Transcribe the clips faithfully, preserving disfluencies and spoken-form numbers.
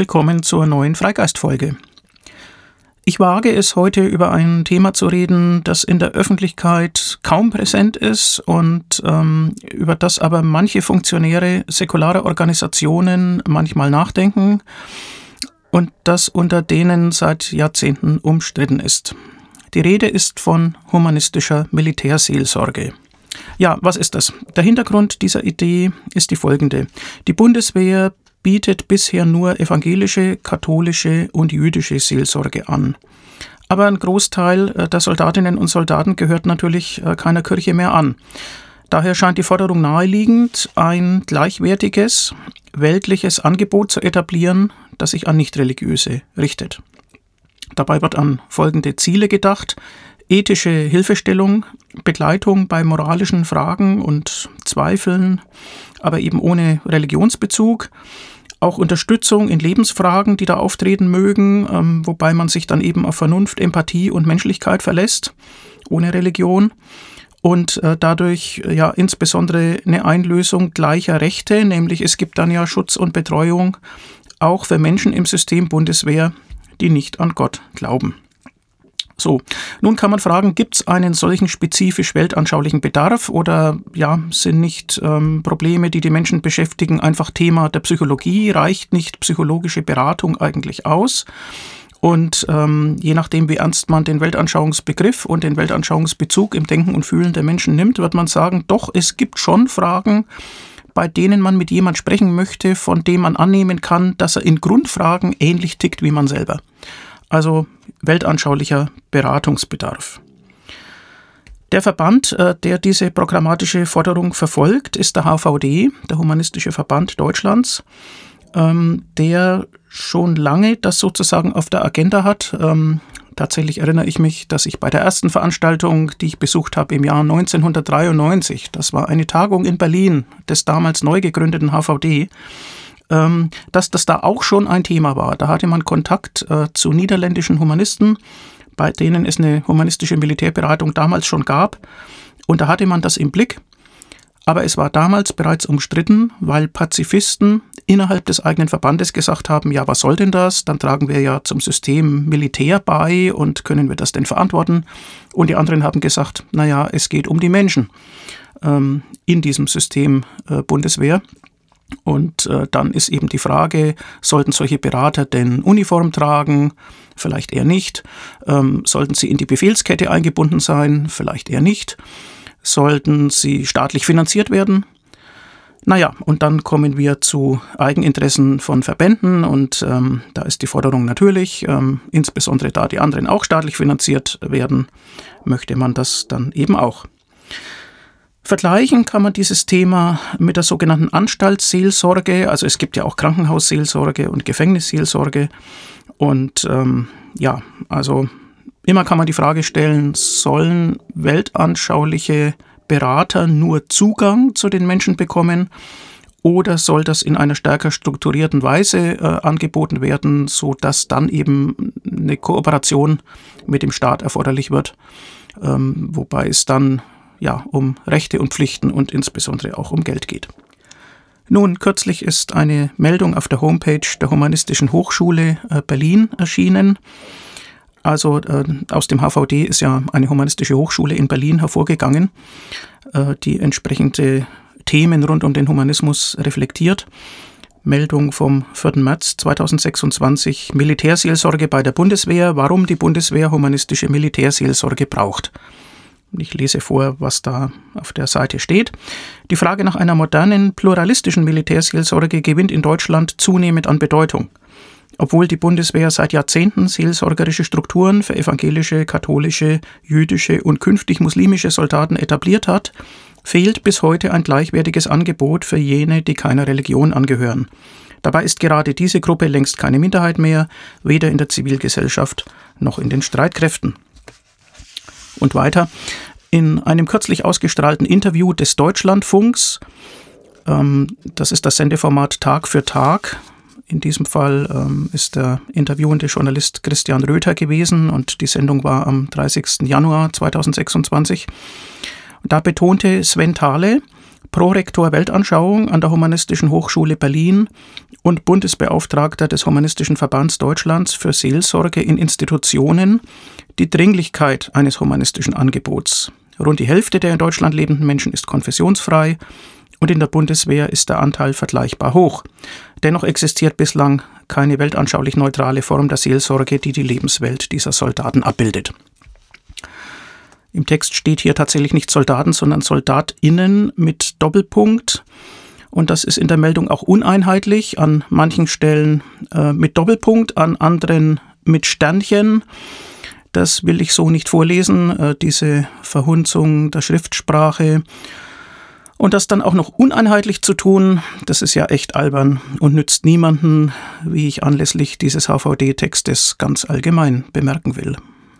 willkommen zur neuen Freigeist-Folge. Ich wage es heute über ein Thema zu reden, das in der Öffentlichkeit kaum präsent ist und ähm, über das aber manche Funktionäre säkularer Organisationen manchmal nachdenken und das unter denen seit Jahrzehnten umstritten ist. Die Rede ist von humanistischer Militärseelsorge. Ja, was ist das? Der Hintergrund dieser Idee ist die folgende. Die Bundeswehr bietet bisher nur evangelische, katholische und jüdische Seelsorge an. Aber ein Großteil der Soldatinnen und Soldaten gehört natürlich keiner Kirche mehr an. Daher scheint die Forderung naheliegend, ein gleichwertiges, weltliches Angebot zu etablieren, das sich an Nichtreligiöse richtet. Dabei wird an folgende Ziele gedacht: ethische Hilfestellung, Begleitung bei moralischen Fragen und Zweifeln, aber eben ohne Religionsbezug, auch Unterstützung in Lebensfragen, die da auftreten mögen, ähm, wobei man sich dann eben auf Vernunft, Empathie und Menschlichkeit verlässt, ohne Religion. Und äh, dadurch ja insbesondere eine Einlösung gleicher Rechte, nämlich es gibt dann ja Schutz und Betreuung auch für Menschen im System Bundeswehr, die nicht an Gott glauben. So, nun kann man fragen, gibt es einen solchen spezifisch weltanschaulichen Bedarf oder ja, sind nicht ähm, Probleme, die die Menschen beschäftigen, einfach Thema der Psychologie? Reicht nicht psychologische Beratung eigentlich aus? Und ähm, je nachdem, wie ernst man den Weltanschauungsbegriff und den Weltanschauungsbezug im Denken und Fühlen der Menschen nimmt, wird man sagen, doch, es gibt schon Fragen, bei denen man mit jemand sprechen möchte, von dem man annehmen kann, dass er in Grundfragen ähnlich tickt wie man selber. Also weltanschaulicher Beratungsbedarf. Der Verband, der diese programmatische Forderung verfolgt, ist der H V D, der Humanistische Verband Deutschlands, der schon lange das sozusagen auf der Agenda hat. Tatsächlich erinnere ich mich, dass ich bei der ersten Veranstaltung, die ich besucht habe im Jahr neunzehnhundertdreiundneunzig, das war eine Tagung in Berlin des damals neu gegründeten H V D, dass das da auch schon ein Thema war. Da hatte man Kontakt äh, zu niederländischen Humanisten, bei denen es eine humanistische Militärberatung damals schon gab. Und da hatte man das im Blick. Aber es war damals bereits umstritten, weil Pazifisten innerhalb des eigenen Verbandes gesagt haben, ja, was soll denn das? Dann tragen wir ja zum System Militär bei und können wir das denn verantworten? Und die anderen haben gesagt, naja, es geht um die Menschen ähm, in diesem System äh, Bundeswehr. Und äh, dann ist eben die Frage, sollten solche Berater denn Uniform tragen? Vielleicht eher nicht. Ähm, sollten sie in die Befehlskette eingebunden sein? Vielleicht eher nicht. Sollten sie staatlich finanziert werden? Naja, und dann kommen wir zu Eigeninteressen von Verbänden und ähm, da ist die Forderung natürlich, ähm, insbesondere da die anderen auch staatlich finanziert werden, möchte man das dann eben auch. Vergleichen kann man dieses Thema mit der sogenannten Anstaltsseelsorge. Also es gibt ja auch Krankenhausseelsorge und Gefängnisseelsorge. Und ähm, ja, also immer kann man die Frage stellen, sollen weltanschauliche Berater nur Zugang zu den Menschen bekommen oder soll das in einer stärker strukturierten Weise äh, angeboten werden, sodass dann eben eine Kooperation mit dem Staat erforderlich wird, ähm, wobei es dann ja, um Rechte und Pflichten und insbesondere auch um Geld geht. Nun, kürzlich ist eine Meldung auf der Homepage der Humanistischen Hochschule äh, Berlin erschienen. Also äh, aus dem H V D ist ja eine humanistische Hochschule in Berlin hervorgegangen, äh, die entsprechende Themen rund um den Humanismus reflektiert. Meldung vom vierten März zweitausendsechsundzwanzig, Militärseelsorge bei der Bundeswehr, warum die Bundeswehr humanistische Militärseelsorge braucht. Ich lese vor, was da auf der Seite steht. Die Frage nach einer modernen, pluralistischen Militärseelsorge gewinnt in Deutschland zunehmend an Bedeutung. Obwohl die Bundeswehr seit Jahrzehnten seelsorgerische Strukturen für evangelische, katholische, jüdische und künftig muslimische Soldaten etabliert hat, fehlt bis heute ein gleichwertiges Angebot für jene, die keiner Religion angehören. Dabei ist gerade diese Gruppe längst keine Minderheit mehr, weder in der Zivilgesellschaft noch in den Streitkräften. Und weiter, in einem kürzlich ausgestrahlten Interview des Deutschlandfunks, ähm, das ist das Sendeformat Tag für Tag, in diesem Fall ähm, ist der interviewende Journalist Christian Röther gewesen und die Sendung war am dreißigsten Januar zweitausendsechsundzwanzig. Da betonte Sven Thaler, Prorektor Weltanschauung an der Humanistischen Hochschule Berlin und Bundesbeauftragter des Humanistischen Verbands Deutschlands für Seelsorge in Institutionen die Dringlichkeit eines humanistischen Angebots. Rund die Hälfte der in Deutschland lebenden Menschen ist konfessionsfrei und in der Bundeswehr ist der Anteil vergleichbar hoch. Dennoch existiert bislang keine weltanschaulich neutrale Form der Seelsorge, die die Lebenswelt dieser Soldaten abbildet. Im Text steht hier tatsächlich nicht Soldaten, sondern SoldatInnen mit Doppelpunkt. Und das ist in der Meldung auch uneinheitlich, an manchen Stellen äh, mit Doppelpunkt, an anderen mit Sternchen. Das will ich so nicht vorlesen, äh, diese Verhunzung der Schriftsprache. Und das dann auch noch uneinheitlich zu tun, das ist ja echt albern und nützt niemanden, wie ich anlässlich dieses H V D-Textes ganz allgemein bemerken will.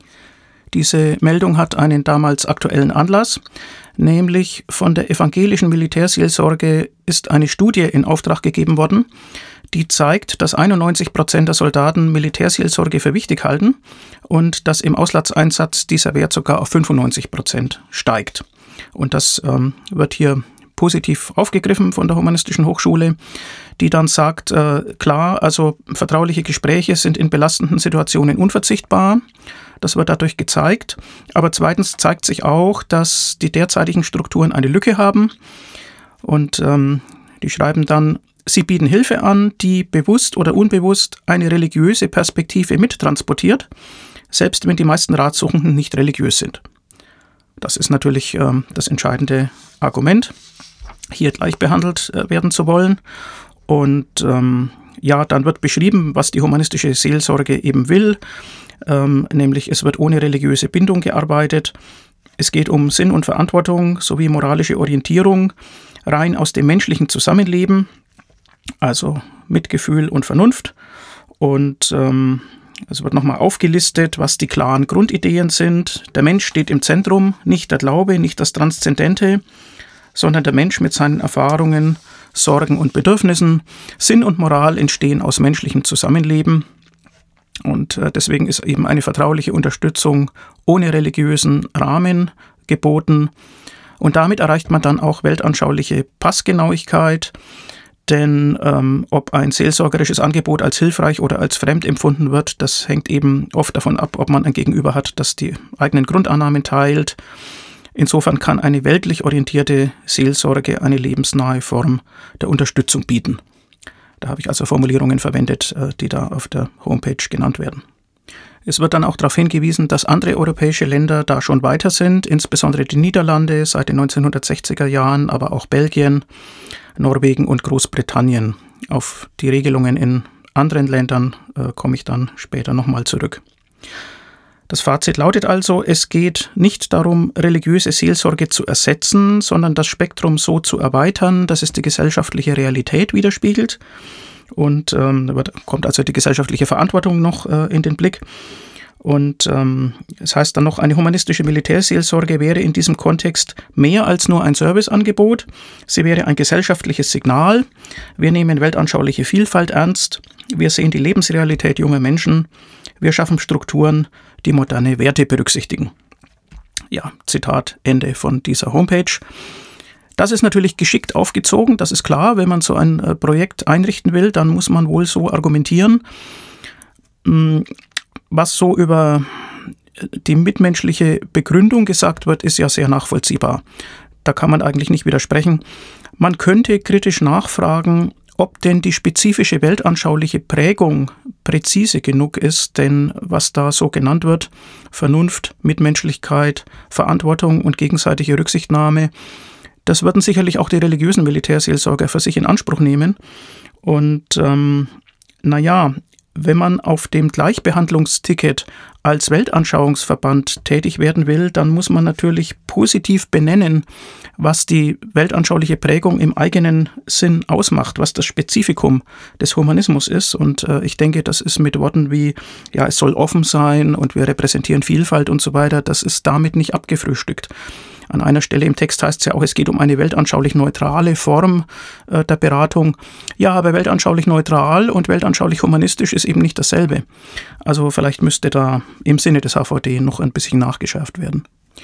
Diese Meldung hat einen damals aktuellen Anlass, nämlich von der evangelischen Militärseelsorge ist eine Studie in Auftrag gegeben worden, die zeigt, dass einundneunzig Prozent der Soldaten Militärseelsorge für wichtig halten und dass im Auslandseinsatz dieser Wert sogar auf fünfundneunzig Prozent steigt. Und das ähm, wird hier positiv aufgegriffen von der Humanistischen Hochschule, die dann sagt, äh, klar, also vertrauliche Gespräche sind in belastenden Situationen unverzichtbar. Das wird dadurch gezeigt. Aber zweitens zeigt sich auch, dass die derzeitigen Strukturen eine Lücke haben. Und ähm, die schreiben dann, sie bieten Hilfe an, die bewusst oder unbewusst eine religiöse Perspektive mittransportiert, selbst wenn die meisten Ratsuchenden nicht religiös sind. Das ist natürlich ähm, das entscheidende Argument, hier gleich behandelt äh, werden zu wollen. Und ähm, ja, dann wird beschrieben, was die humanistische Seelsorge eben will. Ähm, nämlich es wird ohne religiöse Bindung gearbeitet. Es geht um Sinn und Verantwortung sowie moralische Orientierung, rein aus dem menschlichen Zusammenleben, also Mitgefühl und Vernunft. Und ähm, es wird nochmal aufgelistet, was die klaren Grundideen sind. Der Mensch steht im Zentrum, nicht der Glaube, nicht das Transzendente, sondern der Mensch mit seinen Erfahrungen, Sorgen und Bedürfnissen. Sinn und Moral entstehen aus menschlichem Zusammenleben. Und deswegen ist eben eine vertrauliche Unterstützung ohne religiösen Rahmen geboten. Und damit erreicht man dann auch weltanschauliche Passgenauigkeit. Denn ähm, ob ein seelsorgerisches Angebot als hilfreich oder als fremd empfunden wird, das hängt eben oft davon ab, ob man ein Gegenüber hat, das die eigenen Grundannahmen teilt. Insofern kann eine weltlich orientierte Seelsorge eine lebensnahe Form der Unterstützung bieten. Da habe ich also Formulierungen verwendet, die da auf der Homepage genannt werden. Es wird dann auch darauf hingewiesen, dass andere europäische Länder da schon weiter sind, insbesondere die Niederlande seit den neunzehnhundertsechziger Jahren, aber auch Belgien, Norwegen und Großbritannien. Auf die Regelungen in anderen Ländern äh, komme ich dann später nochmal zurück. Das Fazit lautet also, es geht nicht darum, religiöse Seelsorge zu ersetzen, sondern das Spektrum so zu erweitern, dass es die gesellschaftliche Realität widerspiegelt. Und ähm, da wird, kommt also die gesellschaftliche Verantwortung noch äh, in den Blick. Und ähm, es heißt dann noch, eine humanistische Militärseelsorge wäre in diesem Kontext mehr als nur ein Serviceangebot. Sie wäre ein gesellschaftliches Signal. Wir nehmen weltanschauliche Vielfalt ernst. Wir sehen die Lebensrealität junger Menschen. Wir schaffen Strukturen, die moderne Werte berücksichtigen. Ja, Zitat Ende von dieser Homepage. Das ist natürlich geschickt aufgezogen, das ist klar. Wenn man so ein äh, Projekt einrichten will, dann muss man wohl so argumentieren. Hm, was so über die mitmenschliche Begründung gesagt wird, ist ja sehr nachvollziehbar. Da kann man eigentlich nicht widersprechen. Man könnte kritisch nachfragen, ob denn die spezifische weltanschauliche Prägung präzise genug ist, denn was da so genannt wird, Vernunft, Mitmenschlichkeit, Verantwortung und gegenseitige Rücksichtnahme, das würden sicherlich auch die religiösen Militärseelsorger für sich in Anspruch nehmen. Und ähm, naja, wenn man auf dem Gleichbehandlungsticket als Weltanschauungsverband tätig werden will, dann muss man natürlich positiv benennen, was die weltanschauliche Prägung im eigenen Sinn ausmacht, was das Spezifikum des Humanismus ist. Und äh, ich denke, das ist mit Worten wie, ja, es soll offen sein und wir repräsentieren Vielfalt und so weiter, das ist damit nicht abgefrühstückt. An einer Stelle im Text heißt es ja auch, es geht um eine weltanschaulich neutrale Form äh, der Beratung. Ja, aber weltanschaulich neutral und weltanschaulich humanistisch ist eben nicht dasselbe. Also vielleicht müsste da im Sinne des H V D noch ein bisschen nachgeschärft werden.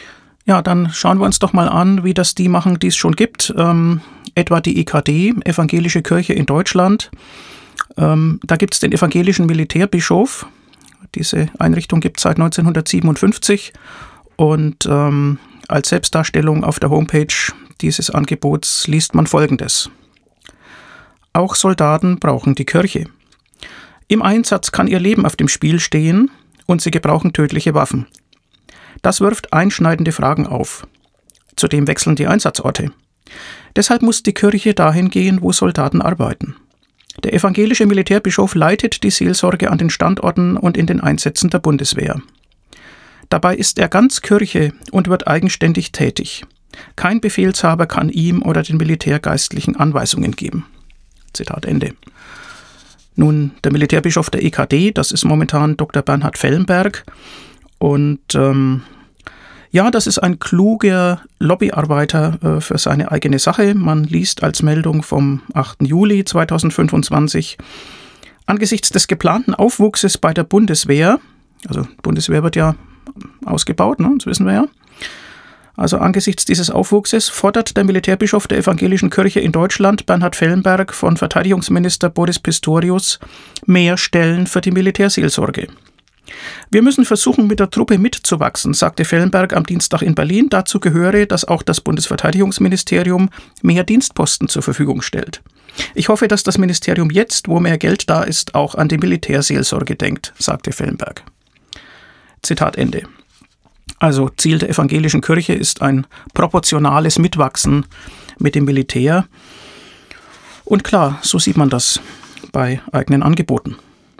Ja, dann schauen wir uns doch mal an, wie das die machen, die es schon gibt. Ähm, etwa die E K D, Evangelische Kirche in Deutschland. Ähm, da gibt es den evangelischen Militärbischof. Diese Einrichtung gibt es seit neunzehnhundertsiebenundfünfzig. Und ähm, als Selbstdarstellung auf der Homepage dieses Angebots liest man Folgendes. Auch Soldaten brauchen die Kirche. Im Einsatz kann ihr Leben auf dem Spiel stehen und sie gebrauchen tödliche Waffen. Das wirft einschneidende Fragen auf. Zudem wechseln die Einsatzorte. Deshalb muss die Kirche dahin gehen, wo Soldaten arbeiten. Der evangelische Militärbischof leitet die Seelsorge an den Standorten und in den Einsätzen der Bundeswehr. Dabei ist er ganz Kirche und wird eigenständig tätig. Kein Befehlshaber kann ihm oder den Militärgeistlichen Anweisungen geben. Zitat Ende. Nun, der Militärbischof der E K D, das ist momentan Doktor Bernhard Fellenberg. Und ähm, ja, das ist ein kluger Lobbyarbeiter äh, für seine eigene Sache. Man liest als Meldung vom achten Juli zweitausendfünfundzwanzig, angesichts des geplanten Aufwuchses bei der Bundeswehr, also Bundeswehr wird ja ausgebaut, ne, das wissen wir ja, also angesichts dieses Aufwuchses fordert der Militärbischof der Evangelischen Kirche in Deutschland, Bernhard Fellenberg, von Verteidigungsminister Boris Pistorius mehr Stellen für die Militärseelsorge. Wir müssen versuchen, mit der Truppe mitzuwachsen, sagte Fellenberg am Dienstag in Berlin. Dazu gehöre, dass auch das Bundesverteidigungsministerium mehr Dienstposten zur Verfügung stellt. Ich hoffe, dass das Ministerium jetzt, wo mehr Geld da ist, auch an die Militärseelsorge denkt, sagte Fellenberg. Zitat Ende. Also Ziel der evangelischen Kirche ist ein proportionales Mitwachsen mit dem Militär. Und klar, so sieht man das bei eigenen Angeboten.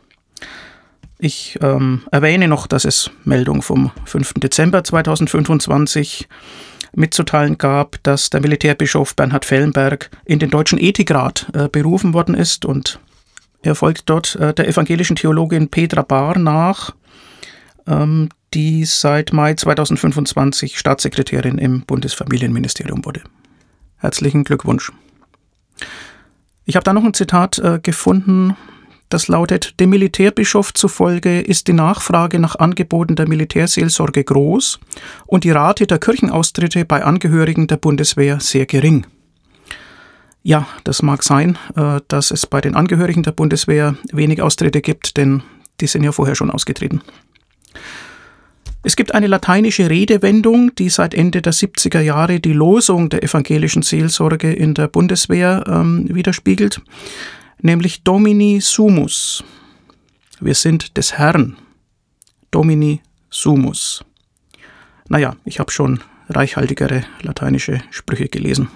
Ich ähm, erwähne noch, dass es Meldung vom fünften Dezember zweitausendfünfundzwanzig mitzuteilen gab, dass der Militärbischof Bernhard Fellenberg in den Deutschen Ethikrat äh, berufen worden ist und er folgt dort äh, der evangelischen Theologin Petra Bahr nach, ähm, die seit Mai zweitausendfünfundzwanzig Staatssekretärin im Bundesfamilienministerium wurde. Herzlichen Glückwunsch. Ich habe da noch ein Zitat äh, gefunden, das lautet: Dem Militärbischof zufolge ist die Nachfrage nach Angeboten der Militärseelsorge groß und die Rate der Kirchenaustritte bei Angehörigen der Bundeswehr sehr gering. Ja, das mag sein, äh, dass es bei den Angehörigen der Bundeswehr wenig Austritte gibt, denn die sind ja vorher schon ausgetreten. Es gibt eine lateinische Redewendung, die seit Ende der siebziger Jahre die Losung der evangelischen Seelsorge in der Bundeswehr ähm, widerspiegelt, nämlich Domini sumus. Wir sind des Herrn. Domini sumus. Naja, ich habe schon reichhaltigere lateinische Sprüche gelesen.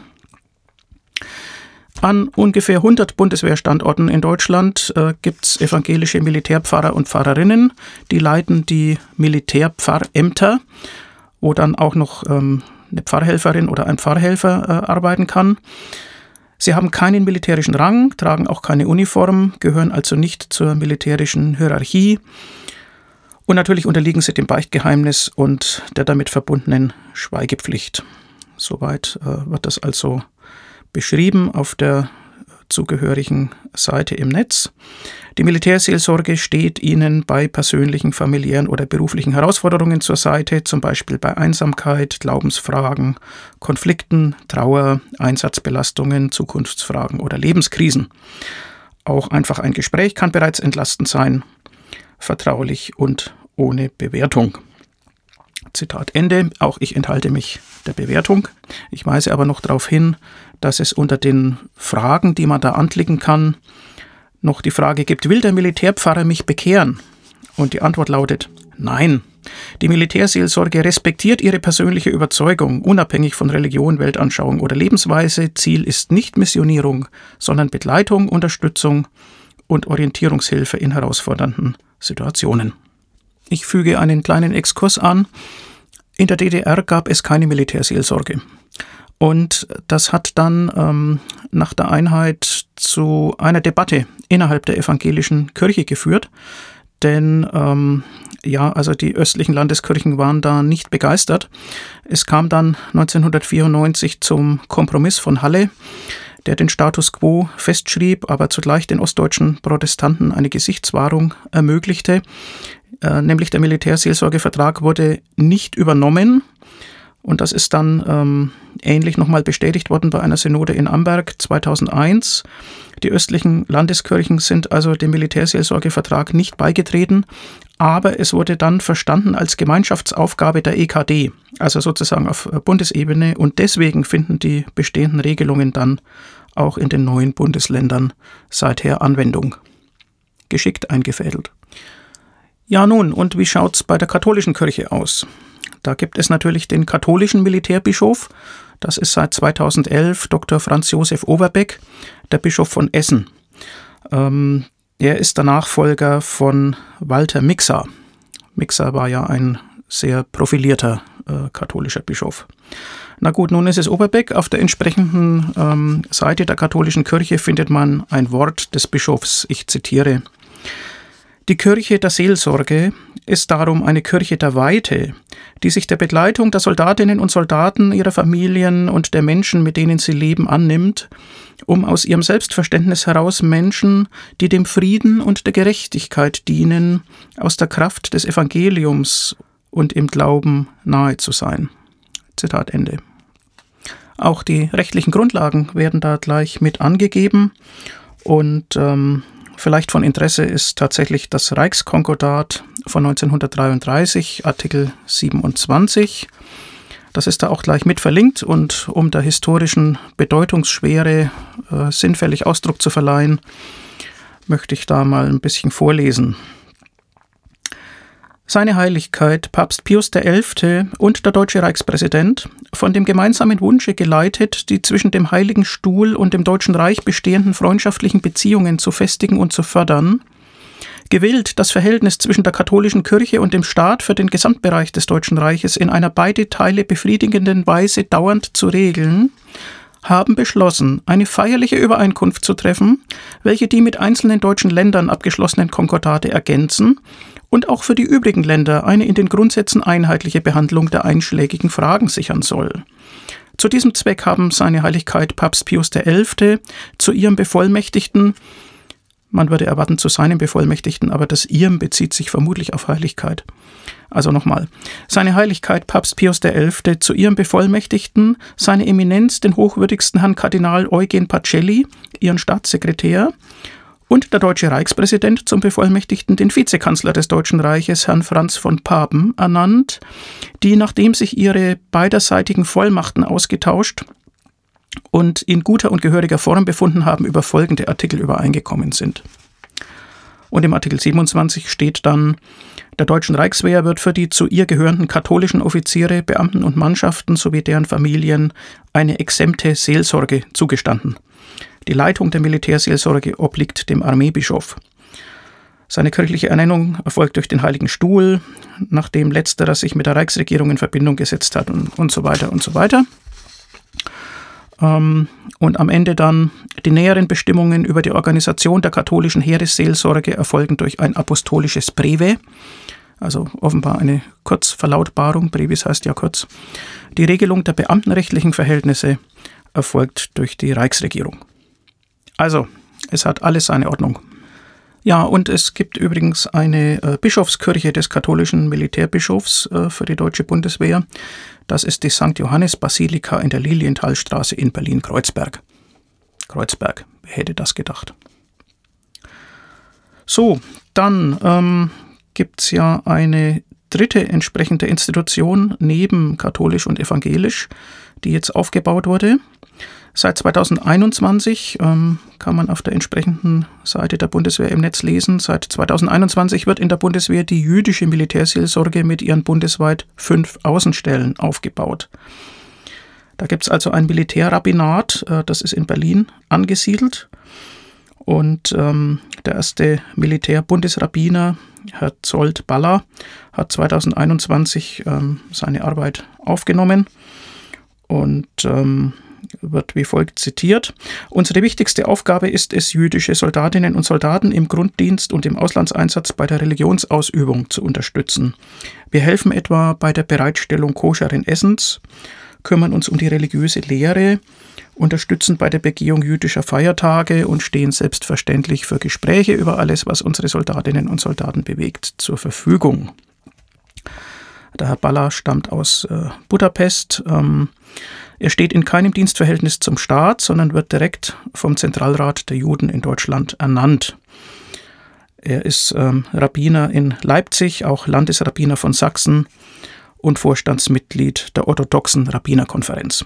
An ungefähr hundert Bundeswehrstandorten in Deutschland äh, gibt es evangelische Militärpfarrer und Pfarrerinnen, die leiten die Militärpfarrämter, wo dann auch noch ähm, eine Pfarrhelferin oder ein Pfarrhelfer äh, arbeiten kann. Sie haben keinen militärischen Rang, tragen auch keine Uniform, gehören also nicht zur militärischen Hierarchie und natürlich unterliegen sie dem Beichtgeheimnis und der damit verbundenen Schweigepflicht. Soweit äh, wird das also beschrieben auf der zugehörigen Seite im Netz. Die Militärseelsorge steht Ihnen bei persönlichen, familiären oder beruflichen Herausforderungen zur Seite, zum Beispiel bei Einsamkeit, Glaubensfragen, Konflikten, Trauer, Einsatzbelastungen, Zukunftsfragen oder Lebenskrisen. Auch einfach ein Gespräch kann bereits entlastend sein, vertraulich und ohne Bewertung. Zitat Ende. Auch ich enthalte mich der Bewertung. Ich weise aber noch darauf hin, dass es unter den Fragen, die man da anklicken kann, noch die Frage gibt: Will der Militärpfarrer mich bekehren? Und die Antwort lautet: Nein. Die Militärseelsorge respektiert ihre persönliche Überzeugung, unabhängig von Religion, Weltanschauung oder Lebensweise. Ziel ist nicht Missionierung, sondern Begleitung, Unterstützung und Orientierungshilfe in herausfordernden Situationen. Ich füge einen kleinen Exkurs an. In der D D R gab es keine Militärseelsorge. Und das hat dann ähm, nach der Einheit zu einer Debatte innerhalb der evangelischen Kirche geführt. Denn ähm, ja, also die östlichen Landeskirchen waren da nicht begeistert. Es kam dann neunzehnhundertvierundneunzig zum Kompromiss von Halle, der den Status quo festschrieb, aber zugleich den ostdeutschen Protestanten eine Gesichtswahrung ermöglichte. Äh, nämlich der Militärseelsorgevertrag wurde nicht übernommen Und das ist dann ähm, ähnlich nochmal bestätigt worden bei einer Synode in Amberg zweitausendeins. Die östlichen Landeskirchen sind also dem Militärseelsorgevertrag nicht beigetreten, aber es wurde dann verstanden als Gemeinschaftsaufgabe der E K D, also sozusagen auf Bundesebene, und deswegen finden die bestehenden Regelungen dann auch in den neuen Bundesländern seither Anwendung. Geschickt eingefädelt. Ja nun, und wie schaut's bei der katholischen Kirche aus? Da gibt es natürlich den katholischen Militärbischof, das ist seit zweitausendelf Doktor Franz Josef Overbeck, der Bischof von Essen. Ähm, er ist der Nachfolger von Walter Mixer. Mixer war ja ein sehr profilierter äh, katholischer Bischof. Na gut, nun ist es Overbeck. Auf der entsprechenden ähm, Seite der katholischen Kirche findet man ein Wort des Bischofs. Ich zitiere: Die Kirche der Seelsorge ist darum eine Kirche der Weite, die sich der Begleitung der Soldatinnen und Soldaten, ihrer Familien und der Menschen, mit denen sie leben, annimmt, um aus ihrem Selbstverständnis heraus Menschen, die dem Frieden und der Gerechtigkeit dienen, aus der Kraft des Evangeliums und im Glauben nahe zu sein. Zitat Ende. Auch die rechtlichen Grundlagen werden da gleich mit angegeben und ähm, vielleicht von Interesse ist tatsächlich das Reichskonkordat von neunzehnhundertdreiunddreißig, Artikel siebenundzwanzig. Das ist da auch gleich mit verlinkt, und um der historischen Bedeutungsschwere äh, sinnfällig Ausdruck zu verleihen, möchte ich da mal ein bisschen vorlesen. Seine Heiligkeit Papst Pius der Elfte und der deutsche Reichspräsident, von dem gemeinsamen Wunsche geleitet, die zwischen dem Heiligen Stuhl und dem Deutschen Reich bestehenden freundschaftlichen Beziehungen zu festigen und zu fördern, gewillt, das Verhältnis zwischen der katholischen Kirche und dem Staat für den Gesamtbereich des Deutschen Reiches in einer beide Teile befriedigenden Weise dauernd zu regeln, haben beschlossen, eine feierliche Übereinkunft zu treffen, welche die mit einzelnen deutschen Ländern abgeschlossenen Konkordate ergänzen und auch für die übrigen Länder eine in den Grundsätzen einheitliche Behandlung der einschlägigen Fragen sichern soll. Zu diesem Zweck haben seine Heiligkeit Papst Pius der Elfte zu ihrem Bevollmächtigten, man würde erwarten zu seinem Bevollmächtigten, aber das ihrem bezieht sich vermutlich auf Heiligkeit. Also nochmal, seine Heiligkeit Papst Pius der Elfte zu ihrem Bevollmächtigten, seine Eminenz, den hochwürdigsten Herrn Kardinal Eugen Pacelli, ihren Staatssekretär, und der deutsche Reichspräsident zum Bevollmächtigten den Vizekanzler des Deutschen Reiches, Herrn Franz von Papen, ernannt, die, nachdem sich ihre beiderseitigen Vollmachten ausgetauscht und in guter und gehöriger Form befunden haben, über folgende Artikel übereingekommen sind. Und im Artikel siebenundzwanzig steht dann: Der Deutschen Reichswehr wird für die zu ihr gehörenden katholischen Offiziere, Beamten und Mannschaften sowie deren Familien eine exempte Seelsorge zugestanden. Die Leitung der Militärseelsorge obliegt dem Armeebischof. Seine kirchliche Ernennung erfolgt durch den Heiligen Stuhl, nachdem letzterer sich mit der Reichsregierung in Verbindung gesetzt hat, und, und so weiter und so weiter. Ähm, und am Ende dann: Die näheren Bestimmungen über die Organisation der katholischen Heeresseelsorge erfolgen durch ein apostolisches Breve, also offenbar eine Kurzverlautbarung, Brevis heißt ja kurz. Die Regelung der beamtenrechtlichen Verhältnisse erfolgt durch die Reichsregierung. Also, es hat alles seine Ordnung. Ja, und es gibt übrigens eine äh, Bischofskirche des katholischen Militärbischofs äh, für die deutsche Bundeswehr. Das ist die Sankt Johannes Basilika in der Lilienthalstraße in Berlin-Kreuzberg. Kreuzberg, wer hätte das gedacht? So, dann ähm, gibt es ja eine dritte entsprechende Institution neben katholisch und evangelisch, die jetzt aufgebaut wurde. Seit zweitausendeinundzwanzig ähm, kann man auf der entsprechenden Seite der Bundeswehr im Netz lesen. Seit zweitausendeinundzwanzig wird in der Bundeswehr die jüdische Militärseelsorge mit ihren bundesweit fünf Außenstellen aufgebaut. Da gibt es also ein Militärrabbinat, äh, das ist in Berlin angesiedelt. Und ähm, der erste Militärbundesrabbiner, Herr Zold-Baller, hat zweitausendeinundzwanzig ähm, seine Arbeit aufgenommen und ähm, wird wie folgt zitiert: Unsere wichtigste Aufgabe ist es, jüdische Soldatinnen und Soldaten im Grunddienst und im Auslandseinsatz bei der Religionsausübung zu unterstützen. Wir helfen etwa bei der Bereitstellung koscheren Essens, kümmern uns um die religiöse Lehre, unterstützen bei der Begehung jüdischer Feiertage und stehen selbstverständlich für Gespräche über alles, was unsere Soldatinnen und Soldaten bewegt, zur Verfügung. Der Herr Baller stammt aus äh, Budapest. Ähm, er steht in keinem Dienstverhältnis zum Staat, sondern wird direkt vom Zentralrat der Juden in Deutschland ernannt. Er ist ähm, Rabbiner in Leipzig, auch Landesrabbiner von Sachsen und Vorstandsmitglied der orthodoxen Rabbinerkonferenz.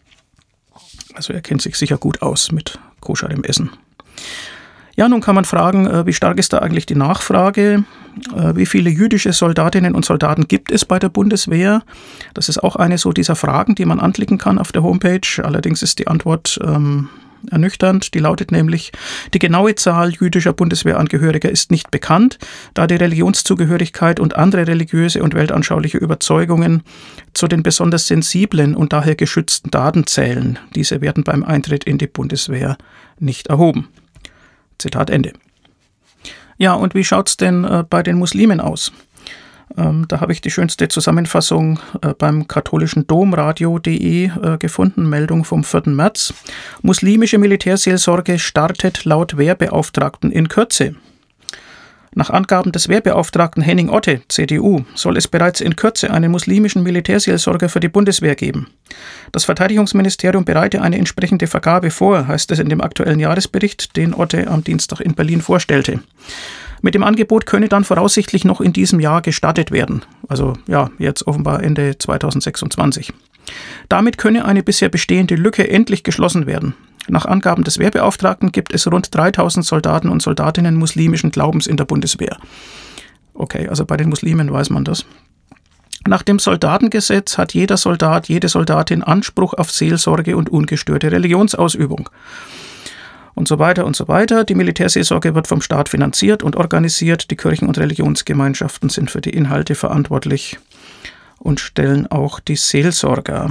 Also er kennt sich sicher gut aus mit koscherem Essen. Ja, nun kann man fragen, wie stark ist da eigentlich die Nachfrage? Wie viele jüdische Soldatinnen und Soldaten gibt es bei der Bundeswehr? Das ist auch eine so dieser Fragen, die man anklicken kann auf der Homepage. Allerdings ist die Antwort ähm, ernüchternd. Die lautet nämlich, die genaue Zahl jüdischer Bundeswehrangehöriger ist nicht bekannt, da die Religionszugehörigkeit und andere religiöse und weltanschauliche Überzeugungen zu den besonders sensiblen und daher geschützten Daten zählen. Diese werden beim Eintritt in die Bundeswehr nicht erhoben. Zitat Ende. Ja, und wie schaut's denn äh, bei den Muslimen aus? Ähm, da habe ich die schönste Zusammenfassung äh, beim katholischen Domradio punkt de äh, gefunden, Meldung vom vierten März. Muslimische Militärseelsorge startet laut Wehrbeauftragten in Kürze. Nach Angaben des Wehrbeauftragten Henning Otte, C D U, soll es bereits in Kürze einen muslimischen Militärseelsorger für die Bundeswehr geben. Das Verteidigungsministerium bereite eine entsprechende Vergabe vor, heißt es in dem aktuellen Jahresbericht, den Otte am Dienstag in Berlin vorstellte. Mit dem Angebot könne dann voraussichtlich noch in diesem Jahr gestartet werden. Also ja, jetzt offenbar Ende zweitausendsechsundzwanzig. Damit könne eine bisher bestehende Lücke endlich geschlossen werden. Nach Angaben des Wehrbeauftragten gibt es rund dreitausend Soldaten und Soldatinnen muslimischen Glaubens in der Bundeswehr. Okay, also bei den Muslimen weiß man das. Nach dem Soldatengesetz hat jeder Soldat, jede Soldatin Anspruch auf Seelsorge und ungestörte Religionsausübung. Und so weiter und so weiter. Die Militärseelsorge wird vom Staat finanziert und organisiert. Die Kirchen- und Religionsgemeinschaften sind für die Inhalte verantwortlich und stellen auch die Seelsorger.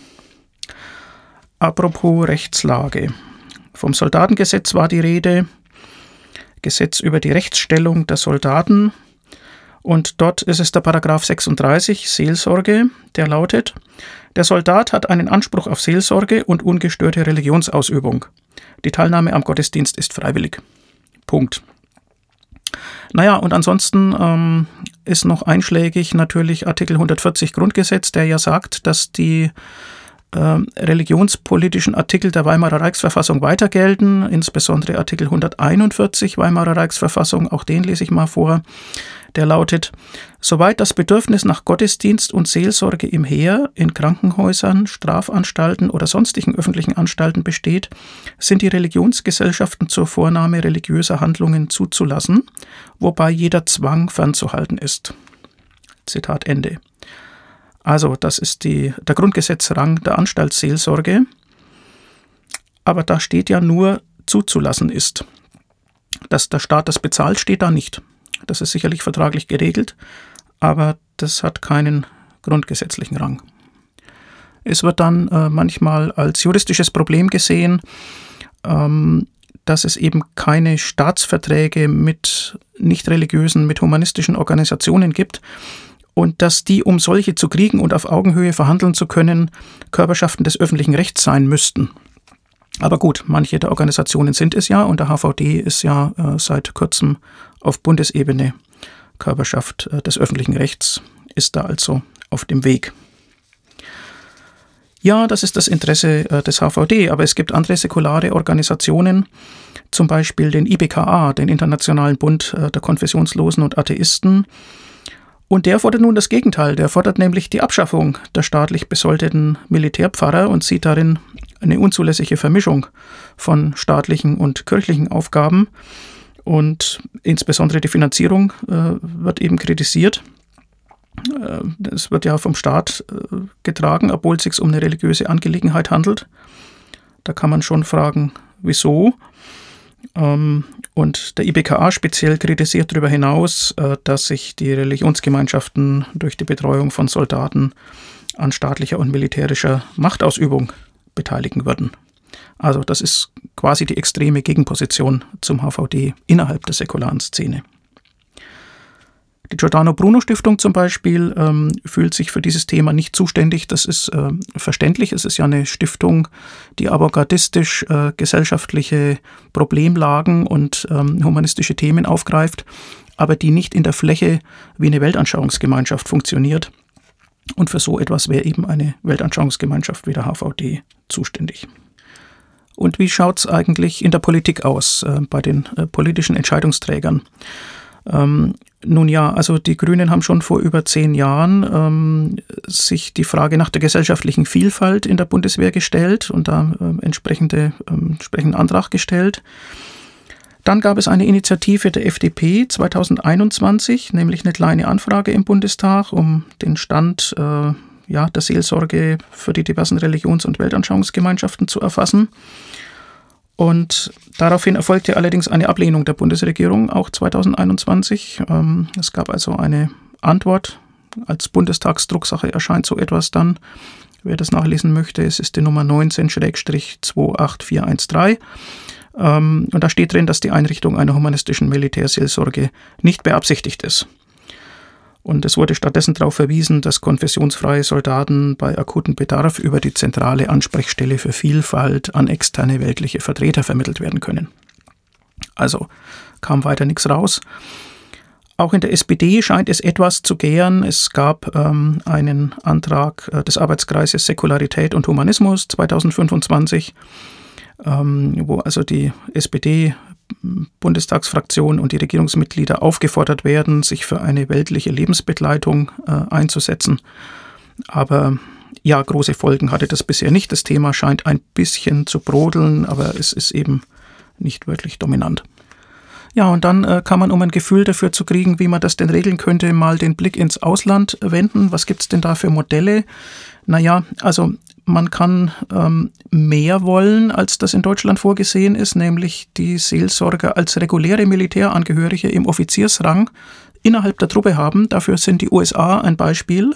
Apropos Rechtslage. Vom Soldatengesetz war die Rede, Gesetz über die Rechtsstellung der Soldaten. Und dort ist es der Paragraph sechsunddreißig, Seelsorge, der lautet, der Soldat hat einen Anspruch auf Seelsorge und ungestörte Religionsausübung. Die Teilnahme am Gottesdienst ist freiwillig. Punkt. Naja, und ansonsten ähm, ist noch einschlägig natürlich Artikel hundertvierzig Grundgesetz, der ja sagt, dass die äh, religionspolitischen Artikel der Weimarer Reichsverfassung weiter gelten, insbesondere Artikel hunderteinundvierzig Weimarer Reichsverfassung, auch den lese ich mal vor. Der lautet, soweit das Bedürfnis nach Gottesdienst und Seelsorge im Heer, in Krankenhäusern, Strafanstalten oder sonstigen öffentlichen Anstalten besteht, sind die Religionsgesellschaften zur Vornahme religiöser Handlungen zuzulassen, wobei jeder Zwang fernzuhalten ist. Zitat Ende. Also das ist die, der Grundgesetzrang der Anstaltsseelsorge, aber da steht ja nur zuzulassen ist. Dass der Staat das bezahlt, steht da nicht. Das ist sicherlich vertraglich geregelt, aber das hat keinen grundgesetzlichen Rang. Es wird dann äh, manchmal als juristisches Problem gesehen, ähm, dass es eben keine Staatsverträge mit nicht religiösen, mit humanistischen Organisationen gibt und dass die, um solche zu kriegen und auf Augenhöhe verhandeln zu können, Körperschaften des öffentlichen Rechts sein müssten. Aber gut, manche der Organisationen sind es ja und der H V D ist ja äh, seit kurzem auf Bundesebene Körperschaft äh, des öffentlichen Rechts, ist da also auf dem Weg. Ja, das ist das Interesse äh, des H V D, aber es gibt andere säkulare Organisationen, zum Beispiel den I B K A, den Internationalen Bund äh, der Konfessionslosen und Atheisten. Und der fordert nun das Gegenteil, der fordert nämlich die Abschaffung der staatlich besoldeten Militärpfarrer und sieht darin eine unzulässige Vermischung von staatlichen und kirchlichen Aufgaben. Und insbesondere die Finanzierung äh, wird eben kritisiert. Es äh, wird ja vom Staat äh, getragen, obwohl es sich um eine religiöse Angelegenheit handelt. Da kann man schon fragen, wieso. Ähm, und der I B K A speziell kritisiert darüber hinaus, äh, dass sich die Religionsgemeinschaften durch die Betreuung von Soldaten an staatlicher und militärischer Machtausübung beteiligen würden. Also das ist quasi die extreme Gegenposition zum H V D innerhalb der säkularen Szene. Die Giordano Bruno Stiftung zum Beispiel ähm, fühlt sich für dieses Thema nicht zuständig. Das ist äh, verständlich. Es ist ja eine Stiftung, die avantgardistisch äh, gesellschaftliche Problemlagen und ähm, humanistische Themen aufgreift, aber die nicht in der Fläche wie eine Weltanschauungsgemeinschaft funktioniert. Und für so etwas wäre eben eine Weltanschauungsgemeinschaft wie der H V D zuständig. Und wie schaut es eigentlich in der Politik aus, äh, bei den äh, politischen Entscheidungsträgern? Ähm, nun ja, also die Grünen haben schon vor über zehn Jahren ähm, sich die Frage nach der gesellschaftlichen Vielfalt in der Bundeswehr gestellt und da äh, entsprechende, äh, entsprechenden Antrag gestellt. Dann gab es eine Initiative der F D P zweitausendeinundzwanzig, nämlich eine kleine Anfrage im Bundestag, um den Stand äh, ja, der Seelsorge für die diversen Religions- und Weltanschauungsgemeinschaften zu erfassen. Und daraufhin erfolgte allerdings eine Ablehnung der Bundesregierung, auch zweitausendeinundzwanzig. Ähm, es gab also eine Antwort. Als Bundestagsdrucksache erscheint so etwas dann. Wer das nachlesen möchte, es ist die Nummer neunzehn zwei acht vier eins drei. Ähm, und da steht drin, dass die Einrichtung einer humanistischen Militärseelsorge nicht beabsichtigt ist. Und es wurde stattdessen darauf verwiesen, dass konfessionsfreie Soldaten bei akutem Bedarf über die zentrale Ansprechstelle für Vielfalt an externe weltliche Vertreter vermittelt werden können. Also kam weiter nichts raus. Auch in der S P D scheint es etwas zu gären. Es gab ähm, einen Antrag äh, des Arbeitskreises Säkularität und Humanismus zweitausendfünfundzwanzig, ähm, wo also die S P D Bundestagsfraktion und die Regierungsmitglieder aufgefordert werden, sich für eine weltliche Lebensbegleitung äh, einzusetzen. Aber ja, große Folgen hatte das bisher nicht. Das Thema scheint ein bisschen zu brodeln, aber es ist eben nicht wirklich dominant. Ja, und dann äh, kann man, um ein Gefühl dafür zu kriegen, wie man das denn regeln könnte, mal den Blick ins Ausland wenden. Was gibt es denn da für Modelle? Naja, also man kann ähm, mehr wollen, als das in Deutschland vorgesehen ist, nämlich die Seelsorger als reguläre Militärangehörige im Offiziersrang innerhalb der Truppe haben. Dafür sind die U S A ein Beispiel.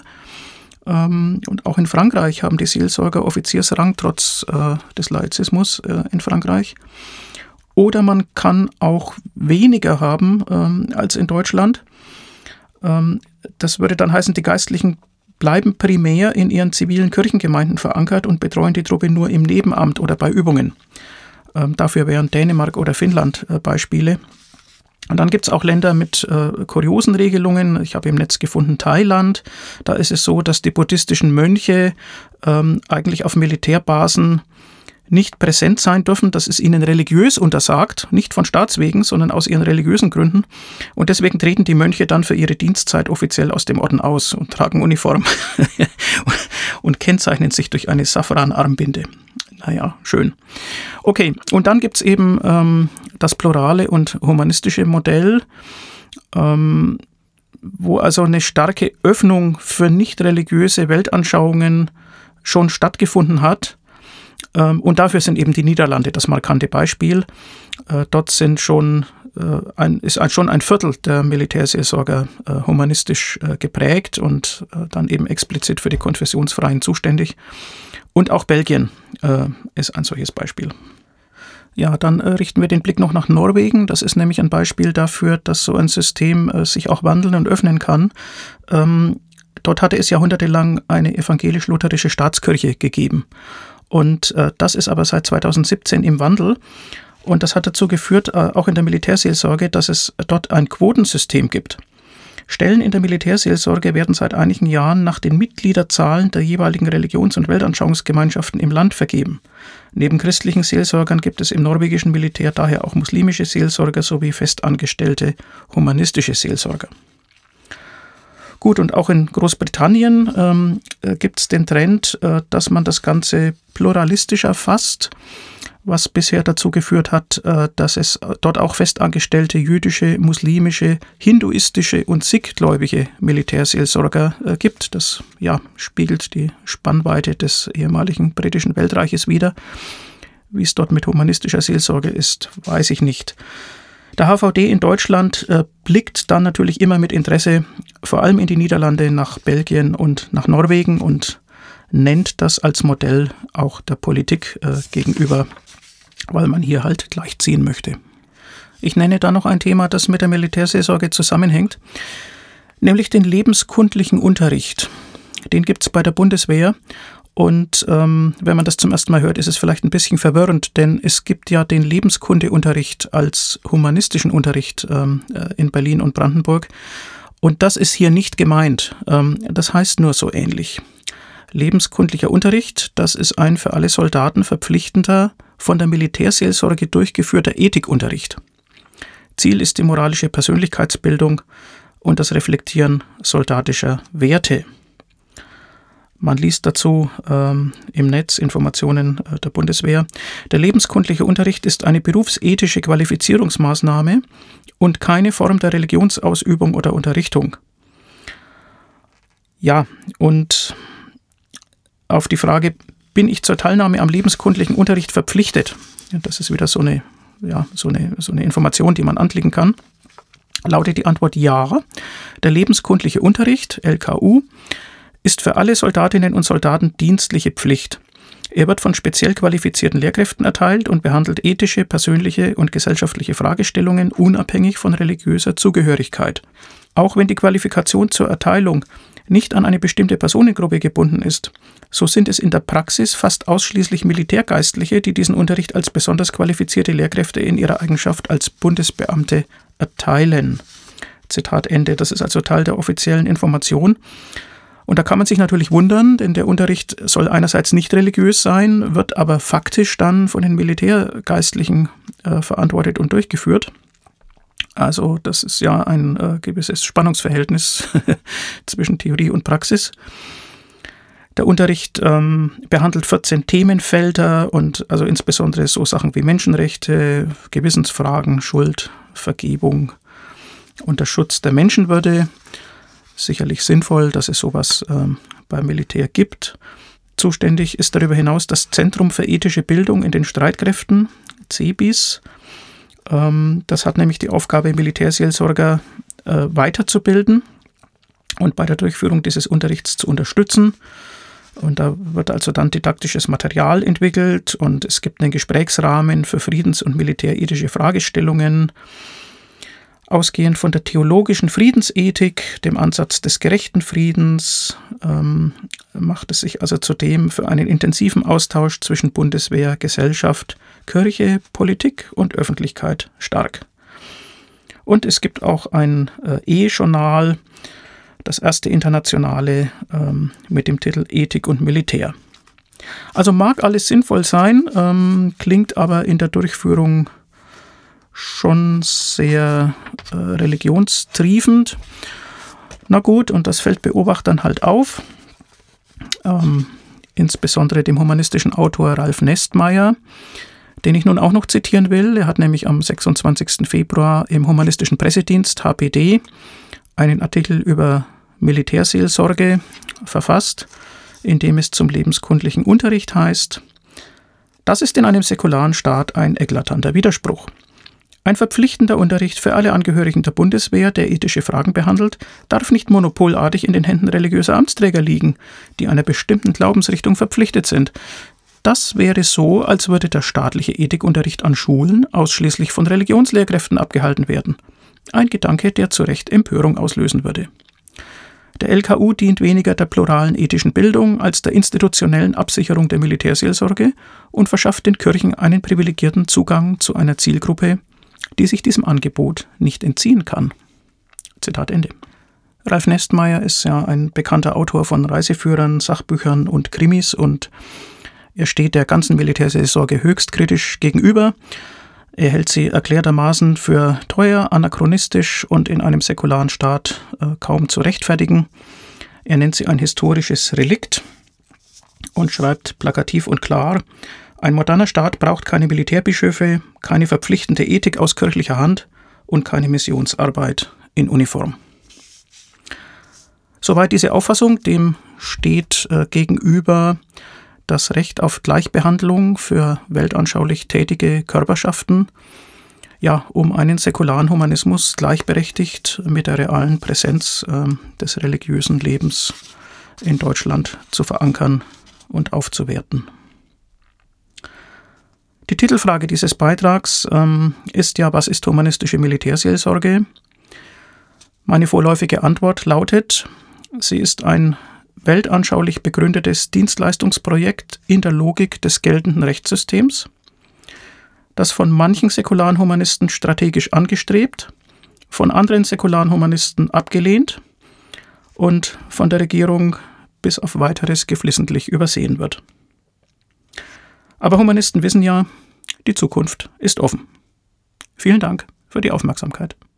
Ähm, und auch in Frankreich haben die Seelsorger Offiziersrang, trotz äh, des Laizismus äh, in Frankreich. Oder man kann auch weniger haben ähm, als in Deutschland. Ähm, das würde dann heißen, die Geistlichen bleiben primär in ihren zivilen Kirchengemeinden verankert und betreuen die Truppe nur im Nebenamt oder bei Übungen. Ähm, dafür wären Dänemark oder Finnland äh, Beispiele. Und dann gibt es auch Länder mit äh, kuriosen Regelungen. Ich habe im Netz gefunden Thailand. Da ist es so, dass die buddhistischen Mönche ähm, eigentlich auf Militärbasen nicht präsent sein dürfen. Das ist ihnen religiös untersagt, nicht von Staatswegen, sondern aus ihren religiösen Gründen. Und deswegen treten die Mönche dann für ihre Dienstzeit offiziell aus dem Orden aus und tragen Uniform und kennzeichnen sich durch eine Safran-Armbinde. Naja, schön. Okay, und dann gibt es eben ähm, das plurale und humanistische Modell, ähm, wo also eine starke Öffnung für nicht religiöse Weltanschauungen schon stattgefunden hat. Und dafür sind eben die Niederlande das markante Beispiel. Dort sind schon ein, ist schon ein Viertel der Militärseelsorger humanistisch geprägt und dann eben explizit für die Konfessionsfreien zuständig. Und auch Belgien ist ein solches Beispiel. Ja, dann richten wir den Blick noch nach Norwegen. Das ist nämlich ein Beispiel dafür, dass so ein System sich auch wandeln und öffnen kann. Dort hatte es jahrhundertelang eine evangelisch-lutherische Staatskirche gegeben. Und äh, das ist aber seit zweitausendsiebzehn im Wandel. Und das hat dazu geführt, äh, auch in der Militärseelsorge, dass es dort ein Quotensystem gibt. Stellen in der Militärseelsorge werden seit einigen Jahren nach den Mitgliederzahlen der jeweiligen Religions- und Weltanschauungsgemeinschaften im Land vergeben. Neben christlichen Seelsorgern gibt es im norwegischen Militär daher auch muslimische Seelsorger sowie festangestellte humanistische Seelsorger. Gut, und auch in Großbritannien ähm, äh, gibt es den Trend, äh, dass man das Ganze pluralistisch erfasst, was bisher dazu geführt hat, äh, dass es dort auch festangestellte jüdische, muslimische, hinduistische und sikh-gläubige Militärseelsorger äh, gibt. Das ja, spiegelt die Spannweite des ehemaligen britischen Weltreiches wider. Wie es dort mit humanistischer Seelsorge ist, weiß ich nicht. Der H V D in Deutschland äh, blickt dann natürlich immer mit Interesse vor allem in die Niederlande, nach Belgien und nach Norwegen und nennt das als Modell auch der Politik äh, gegenüber, weil man hier halt gleichziehen möchte. Ich nenne da noch ein Thema, das mit der Militärseelsorge zusammenhängt, nämlich den lebenskundlichen Unterricht. Den gibt es bei der Bundeswehr. Und ähm, wenn man das zum ersten Mal hört, ist es vielleicht ein bisschen verwirrend, denn es gibt ja den Lebenskundeunterricht als humanistischen Unterricht ähm, in Berlin und Brandenburg. Und das ist hier nicht gemeint. Das heißt nur so ähnlich. Lebenskundlicher Unterricht, das ist ein für alle Soldaten verpflichtender, von der Militärseelsorge durchgeführter Ethikunterricht. Ziel ist die moralische Persönlichkeitsbildung und das Reflektieren soldatischer Werte. Man liest dazu ähm, im Netz Informationen äh, der Bundeswehr. Der lebenskundliche Unterricht ist eine berufsethische Qualifizierungsmaßnahme und keine Form der Religionsausübung oder Unterrichtung. Ja, und auf die Frage, bin ich zur Teilnahme am lebenskundlichen Unterricht verpflichtet? Das ist wieder so eine, ja, so eine, so eine Information, die man anklicken kann. Lautet die Antwort ja. Der lebenskundliche Unterricht, L K U, ist für alle Soldatinnen und Soldaten dienstliche Pflicht. Er wird von speziell qualifizierten Lehrkräften erteilt und behandelt ethische, persönliche und gesellschaftliche Fragestellungen unabhängig von religiöser Zugehörigkeit. Auch wenn die Qualifikation zur Erteilung nicht an eine bestimmte Personengruppe gebunden ist, so sind es in der Praxis fast ausschließlich Militärgeistliche, die diesen Unterricht als besonders qualifizierte Lehrkräfte in ihrer Eigenschaft als Bundesbeamte erteilen. Zitat Ende. Das ist also Teil der offiziellen Information. Und da kann man sich natürlich wundern, denn der Unterricht soll einerseits nicht religiös sein, wird aber faktisch dann von den Militärgeistlichen äh, verantwortet und durchgeführt. Also das ist ja ein äh, gewisses Spannungsverhältnis zwischen Theorie und Praxis. Der Unterricht ähm, behandelt vierzehn Themenfelder und also insbesondere so Sachen wie Menschenrechte, Gewissensfragen, Schuld, Vergebung und der Schutz der Menschenwürde. Sicherlich sinnvoll, dass es sowas ähm, beim Militär gibt. Zuständig ist darüber hinaus das Zentrum für ethische Bildung in den Streitkräften, C E B I S. Ähm, das hat nämlich die Aufgabe, Militärseelsorger äh, weiterzubilden und bei der Durchführung dieses Unterrichts zu unterstützen. Und da wird also dann didaktisches Material entwickelt und es gibt einen Gesprächsrahmen für friedens- und militärethische Fragestellungen. Ausgehend von der theologischen Friedensethik, dem Ansatz des gerechten Friedens, ähm, macht es sich also zudem für einen intensiven Austausch zwischen Bundeswehr, Gesellschaft, Kirche, Politik und Öffentlichkeit stark. Und es gibt auch ein äh, E-Journal, das erste internationale ähm, mit dem Titel Ethik und Militär. Also mag alles sinnvoll sein, ähm, klingt aber in der Durchführung schon sehr äh, religionstriefend. Na gut, und das fällt Beobachtern halt auf. Ähm, insbesondere dem humanistischen Autor Ralf Nestmeier, den ich nun auch noch zitieren will. Er hat nämlich am sechsundzwanzigsten Februar im humanistischen Pressedienst H P D einen Artikel über Militärseelsorge verfasst, in dem es zum lebenskundlichen Unterricht heißt: Das ist in einem säkularen Staat ein eklatanter Widerspruch. Ein verpflichtender Unterricht für alle Angehörigen der Bundeswehr, der ethische Fragen behandelt, darf nicht monopolartig in den Händen religiöser Amtsträger liegen, die einer bestimmten Glaubensrichtung verpflichtet sind. Das wäre so, als würde der staatliche Ethikunterricht an Schulen ausschließlich von Religionslehrkräften abgehalten werden. Ein Gedanke, der zu Recht Empörung auslösen würde. Der L K U dient weniger der pluralen ethischen Bildung als der institutionellen Absicherung der Militärseelsorge und verschafft den Kirchen einen privilegierten Zugang zu einer Zielgruppe, die sich diesem Angebot nicht entziehen kann. Zitat Ende. Ralf Nestmeier ist ja ein bekannter Autor von Reiseführern, Sachbüchern und Krimis und er steht der ganzen Militärseelsorge höchst kritisch gegenüber. Er hält sie erklärtermaßen für teuer, anachronistisch und in einem säkularen Staat äh, kaum zu rechtfertigen. Er nennt sie ein historisches Relikt und schreibt plakativ und klar: Ein moderner Staat braucht keine Militärbischöfe, keine verpflichtende Ethik aus kirchlicher Hand und keine Missionsarbeit in Uniform. Soweit diese Auffassung. Dem steht äh, gegenüber das Recht auf Gleichbehandlung für weltanschaulich tätige Körperschaften, ja, um einen säkularen Humanismus gleichberechtigt mit der realen Präsenz äh, des religiösen Lebens in Deutschland zu verankern und aufzuwerten. Die Titelfrage dieses Beitrags ähm, ist ja: Was ist humanistische Militärseelsorge? Meine vorläufige Antwort lautet: Sie ist ein weltanschaulich begründetes Dienstleistungsprojekt in der Logik des geltenden Rechtssystems, das von manchen säkularen Humanisten strategisch angestrebt, von anderen säkularen Humanisten abgelehnt und von der Regierung bis auf Weiteres geflissentlich übersehen wird. Aber Humanisten wissen ja, die Zukunft ist offen. Vielen Dank für die Aufmerksamkeit.